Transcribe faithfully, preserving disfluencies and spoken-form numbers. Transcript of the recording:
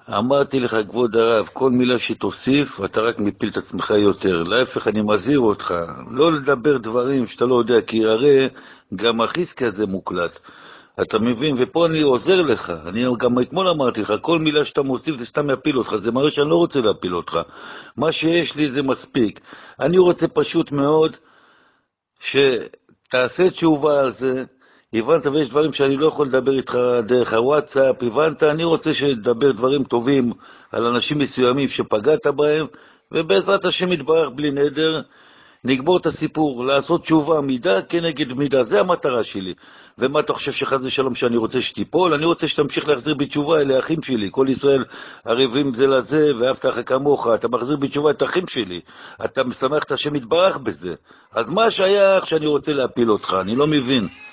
אמרתי לך, כבוד הרב, כל מילה שתוסיף, אתה רק מפיל את עצמך יותר. להפך, אני מזהיר אותך, לא לדבר דברים שאתה לא יודע, כי הרי גם החיס כזה מוקלט. אתה מבין? ופה אני עוזר לך. אני גם אתמול אמרתי לך, כל מילה שאתה מוסיף זה סתם יפיל אותך. זה מראה שאני לא רוצה להפיל אותך. מה שיש לי זה מספיק. אני רוצה פשוט מאוד שתעשה תשובה על זה. הבנת? ויש דברים שאני לא יכול לדבר איתך דרך הוואטסאפ. הבנת? אני רוצה שתדבר דברים טובים על אנשים מסוימים שפגעת בהם, ובעזרת השם יתברך בלי נדר נגמור את הסיפור, לעשות תשובה מידה כנגד מידה. זה המטרה שלי. ומה אתה חושב שחז ושלום שאני רוצה שתיפול? אני רוצה שתמשיך להחזיר בתשובה. אלה האחים שלי, כל ישראל ערבים זה לזה, ואהבת לך כמוך. אתה מחזיר בתשובה את האחים שלי, אתה משמח את השם יתברך בזה. אז מה שייך שאני רוצה להפיל אותך? אני לא מבין.